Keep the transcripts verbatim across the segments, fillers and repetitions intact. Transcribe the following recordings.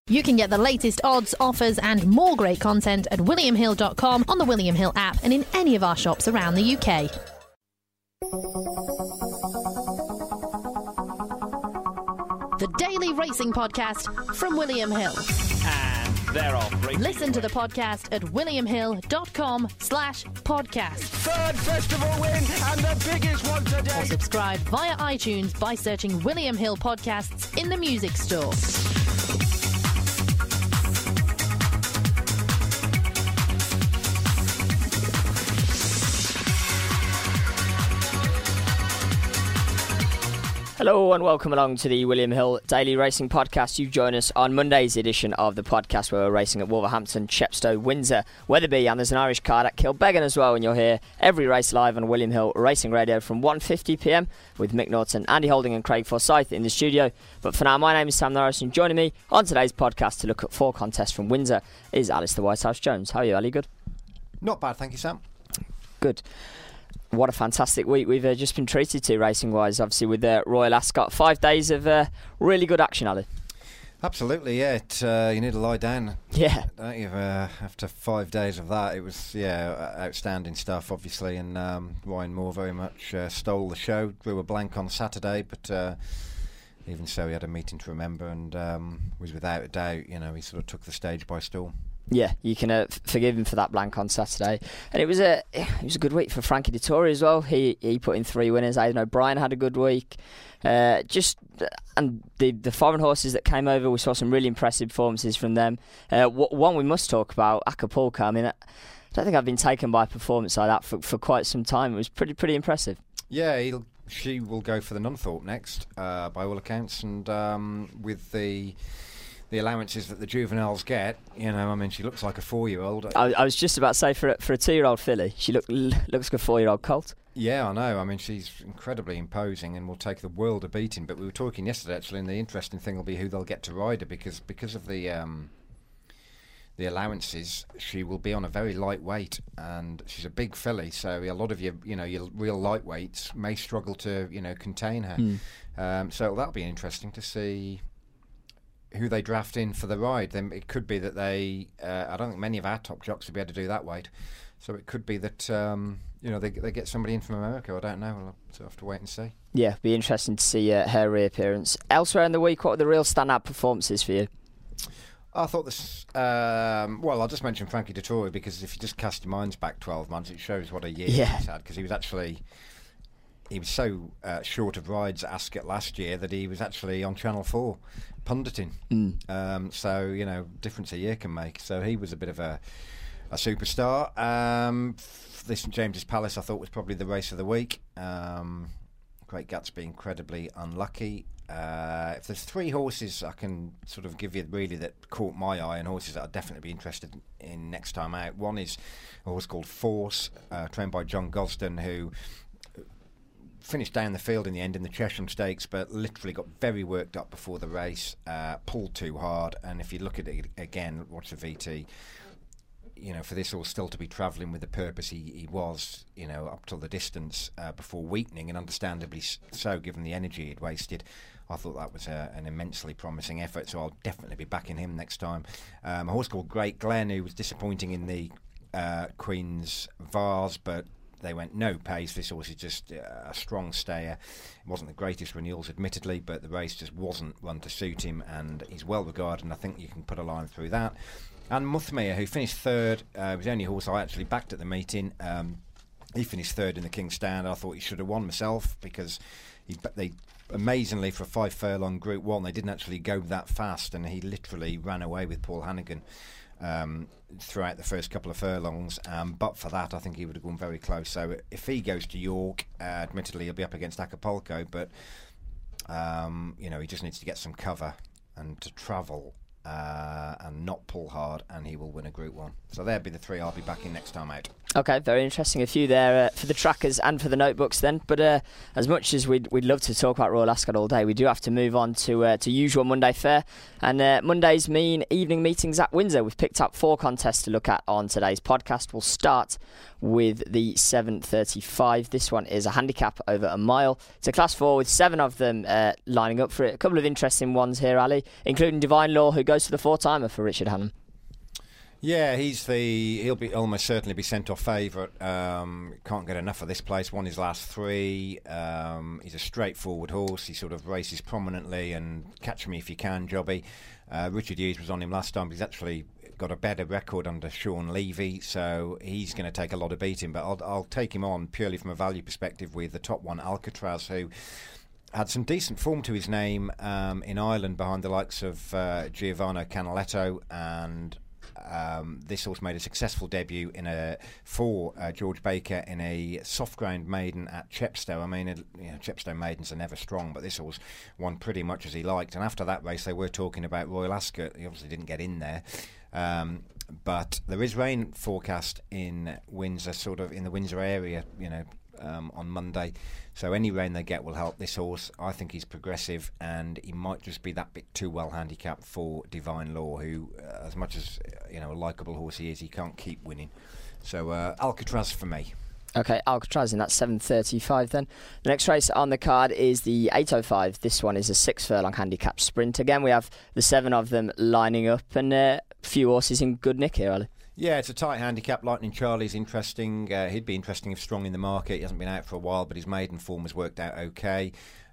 You can get the latest odds, offers and more great content at william hill dot com, on the William Hill app and in any of our shops around the U K. The Daily Racing Podcast from William Hill. And they're off. Listen to the podcast at william hill dot com slash podcast. Third festival win and the biggest one today. Or subscribe via iTunes by searching William Hill Podcasts in the music store. Hello and welcome along to the William Hill Daily Racing Podcast. You join us on Monday's edition of the podcast where we're racing at Wolverhampton, Chepstow, Windsor, Wetherby, and there's an Irish card at Kilbeggan as well, and you'll hear every race live on William Hill Racing Radio from one fifty p m with Mick Norton, Andy Holding and Craig Forsyth in the studio. But for now, my name is Sam Norris, and joining me on today's podcast to look at four contests from Windsor is Alistair Whitehouse Jones. How are you, Ali? Good? Not bad, thank you, Sam. Good. What a fantastic week we've uh, just been treated to racing-wise, obviously, with uh, Royal Ascot. Five days of uh, really good action, Ali. Absolutely, yeah. It, uh, you need to lie down, yeah. don't you? Uh, after five days of that, it was, yeah, outstanding stuff, obviously. And um, Ryan Moore very much uh, stole the show, drew a blank on Saturday, but uh, even so, he had a meeting to remember and um, was without a doubt, you know, he sort of took the stage by storm. Yeah, you can uh, f- forgive him for that blank on Saturday. And it was a it was a good week for Frankie Dettori as well. He he put in three winners. Aidan O'Brien had a good week. Uh, just and the the foreign horses that came over, we saw some really impressive performances from them. Uh, w- one we must talk about, Acapulco. I mean, I don't think I've been taken by a performance like that for for quite some time. It was pretty pretty impressive. Yeah, he'll, she will go for the Nunthorpe next, uh, by all accounts, and um, with the. The allowances that the juveniles get, you know, I mean, she looks like a four-year-old. I, I was just about to say, for a, for a two-year-old filly, she look, l- looks like a four-year-old colt. Yeah, I know. I mean, she's incredibly imposing and will take the world a beating. But we were talking yesterday, actually, and the interesting thing will be who they'll get to ride her, because because of the um, the allowances, she will be on a very light weight, and she's a big filly. So a lot of your, you know, your real lightweights may struggle to, you know, contain her. Mm. Um, so that'll be interesting to see who they draft in for the ride. Then it could be that they uh, I don't think many of our top jocks will be able to do that weight, so it could be that um, you know they they get somebody in from America. I don't know, we'll have to wait and see. Yeah, be interesting to see uh, her reappearance. Elsewhere in the week, what were the real standout performances for you? I thought this um, well I'll just mention Frankie Dettori, because if you just cast your minds back twelve months, it shows what a year yeah. he's had, because he was actually He was so uh, short of rides at Ascot last year that he was actually on Channel four punditing. Mm. Um, so, you know, difference a year can make. So he was a bit of a, a superstar. Um, this St James's Palace, I thought, was probably the race of the week. Um, Great Gatsby incredibly unlucky. Uh, if there's three horses I can sort of give you really that caught my eye, and horses that I'd definitely be interested in next time out, one is a horse called Force, uh, trained by John Gosden, who finished down the field in the end in the Chesham Stakes, but literally got very worked up before the race, uh, pulled too hard, and if you look at it again, watch the V T, you know, for this horse still to be travelling with the purpose he, he was, you know, up till the distance uh, before weakening, and understandably so given the energy he'd wasted, I thought that was a, an immensely promising effort, so I'll definitely be backing him next time. Um, a horse called Great Glen, who was disappointing in the uh, Queen's Vase, but they went no pace. This horse is just uh, a strong stayer. It wasn't the greatest renewals, admittedly, but the race just wasn't one to suit him, and he's well regarded, and I think you can put a line through that. And Muthmere, who finished third, uh, was the only horse I actually backed at the meeting. Um, he finished third in the King's Stand. I thought he should have won myself, because he, they amazingly, for a five furlong Group One, they didn't actually go that fast, and he literally ran away with Paul Hannigan Um, throughout the first couple of furlongs, um, but for that I think he would have gone very close. So if he goes to York, uh, admittedly he'll be up against Acapulco, but um, you know, he just needs to get some cover and to travel uh, and not pull hard, and he will win a Group One. So there'll be the three I'll be backing next time out. Okay, very interesting. A few there uh, for the trackers and for the notebooks then. But uh, as much as we'd, we'd love to talk about Royal Ascot all day, we do have to move on to uh, to usual Monday fare. And uh, Mondays mean evening meetings at Windsor. We've picked up four contests to look at on today's podcast. We'll start with the seven thirty-five. This one is a handicap over a mile. It's a class four with seven of them uh, lining up for it. A couple of interesting ones here, Ali, including Divine Law, who goes for the four-timer for Richard Hannum. Yeah, he's the he'll be almost certainly be sent off favourite. Um, can't get enough of this place. Won his last three. Um, he's a straightforward horse. He sort of races prominently and catch me if you can, jobby. Uh, Richard Hughes was on him last time. But he's actually got a better record under Sean Levy, so he's going to take a lot of beating. But I'll, I'll take him on purely from a value perspective with the top one, Alcatraz, who had some decent form to his name um, in Ireland behind the likes of uh, Giovanni Canaletto, and Um, this horse made a successful debut in a for uh, George Baker in a soft ground maiden at Chepstow. I mean, it, you know, Chepstow maidens are never strong, but this horse won pretty much as he liked. And after that race, they were talking about Royal Ascot. He obviously didn't get in there, um, but there is rain forecast in Windsor, sort of in the Windsor area, you know, um, on Monday. So any rain they get will help this horse. I think he's progressive, and he might just be that bit too well handicapped for Divine Law, who, uh, as much as you know a likeable horse he is, he can't keep winning. So uh, Alcatraz for me. Okay, Alcatraz in that seven thirty-five then. The next race on the card is the eight oh five. This one is a six furlong handicap sprint. Again, we have the seven of them lining up, and a uh, few horses in good nick here, Ali. Yeah, it's a tight handicap. Lightning Charlie's interesting. Uh, he'd be interesting if strong in the market. He hasn't been out for a while, but his maiden form has worked out okay.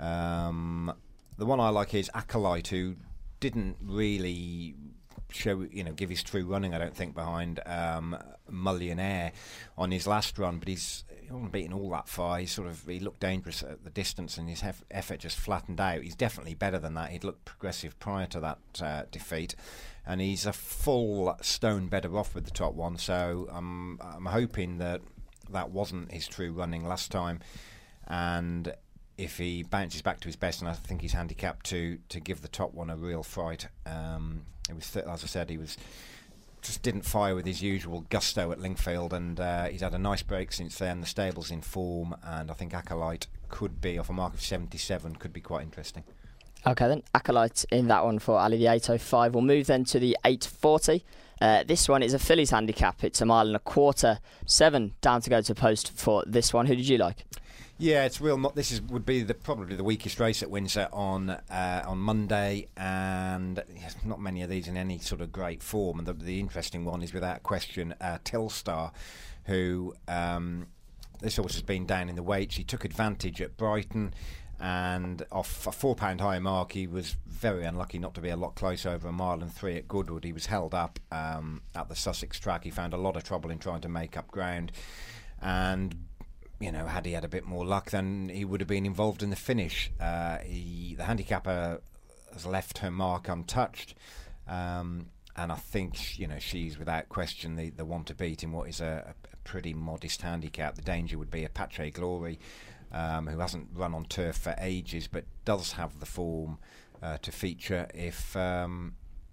Um, the one I like is Acolyte, who didn't really show, you know, give his true running, I don't think, behind um, Millionaire on his last run, but he's he wasn't beaten all that far. He sort of he looked dangerous at the distance, and his hef- effort just flattened out. He's definitely better than that. He'd looked progressive prior to that uh, defeat, and he's a full stone better off with the top one. So um, I'm hoping that that wasn't his true running last time, and if he bounces back to his best, and I think he's handicapped to to give the top one a real fright. Um, it was, th- as I said, he was just didn't fire with his usual gusto at Lingfield, and uh, he's had a nice break since then. The stable's in form, and I think Acolyte could be, off a mark of seventy-seven, could be quite interesting. Okay then, Acolyte in that one for Ali, the eight oh five. We'll move then to the eight forty. Uh, this one is a fillies handicap. It's a mile and a quarter, seven down to go to post for this one. Who did you like? Yeah, it's real. Mo- this is would be the probably the weakest race at Windsor on uh, on Monday, and yes, not many of these in any sort of great form. And the, the interesting one is, without question, uh, Telstar, who um, this horse has been down in the weights. He took advantage at Brighton, and off a four pound higher mark, he was very unlucky not to be a lot closer over a mile and three at Goodwood. He was held up um, at the Sussex track. He found a lot of trouble in trying to make up ground, and you know, had he had a bit more luck, then he would have been involved in the finish. Uh, he, the handicapper has left her mark untouched, um, and I think, you know, she's without question the, the one to beat in what is a, a pretty modest handicap. The danger would be Apache Glory, um, who hasn't run on turf for ages, but does have the form uh, to feature if um,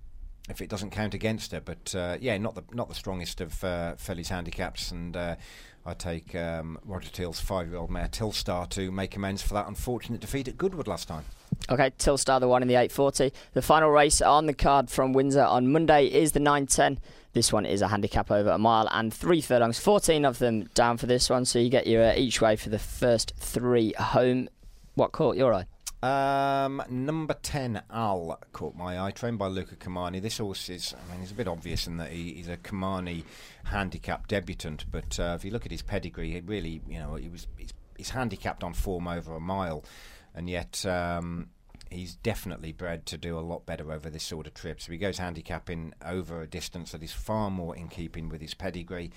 if it doesn't count against her. But uh, yeah, not the not the strongest of uh, Phillies handicaps, and uh, I take um, Roger Teal's five-year-old mare Telstar to make amends for that unfortunate defeat at Goodwood last time. Okay, Telstar, the one in the eight forty. The final race on the card from Windsor on Monday is the nine ten. This one is a handicap over a mile and three furlongs. fourteen of them down for this one, so you get your uh, each way for the first three home. What caught your eye? Um, number ten, Al, caught my eye, trained by Luca Kamani. This horse is, I mean, he's a bit obvious in that he, he's a Kamani handicap debutant, but uh, if you look at his pedigree, he really, you know, he was he's, he's handicapped on form over a mile, and yet um, he's definitely bred to do a lot better over this sort of trip. So he goes handicapping over a distance that is far more in keeping with his pedigree.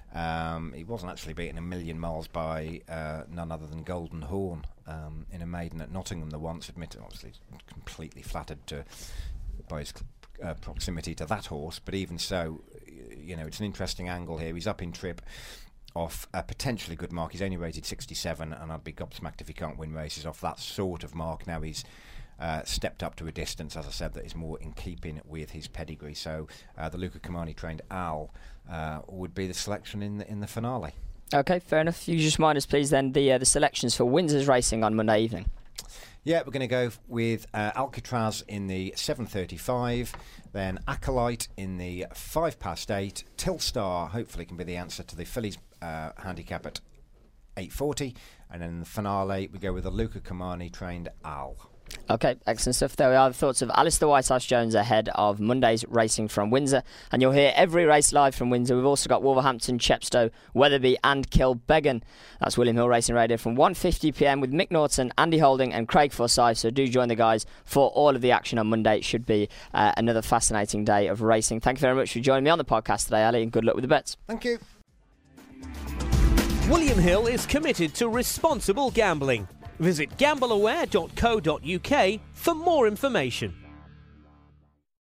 Um, he wasn't actually beaten a million miles by uh, none other than Golden Horn um, in a maiden at Nottingham the once, admitted, obviously completely flattered to, by his uh, proximity to that horse, but even so, you know, it's an interesting angle here. He's up in trip off a potentially good mark. He's only rated sixty-seven, and I'd be gobsmacked if he can't win races off that sort of mark. Now he's Uh, stepped up to a distance, as I said, that is more in keeping with his pedigree. So uh, the Luca Kamani trained Al uh, would be the selection in the, in the finale. Okay, fair enough. You just remind us, please, then, the uh, the selections for Windsor's racing on Monday evening. Yeah, we're going to go with uh, Alcatraz in the seven thirty-five, then Acolyte in the five past eight, Telstar hopefully can be the answer to the fillies uh, handicap at eight forty, and then in the finale we go with the Luca Kamani trained Al. Okay, excellent stuff. There we are, the thoughts of Alistair Whitehouse-Jones ahead of Monday's racing from Windsor. And you'll hear every race live from Windsor. We've also got Wolverhampton, Chepstow, Wetherby and Kilbeggan. That's William Hill Racing Radio from one fifty p m with Mick Norton, Andy Holding and Craig Forsyth. So do join the guys for all of the action on Monday. It should be uh, another fascinating day of racing. Thank you very much for joining me on the podcast today, Ali, and good luck with the bets. Thank you. William Hill is committed to responsible gambling. Visit gamble aware dot co dot u k for more information.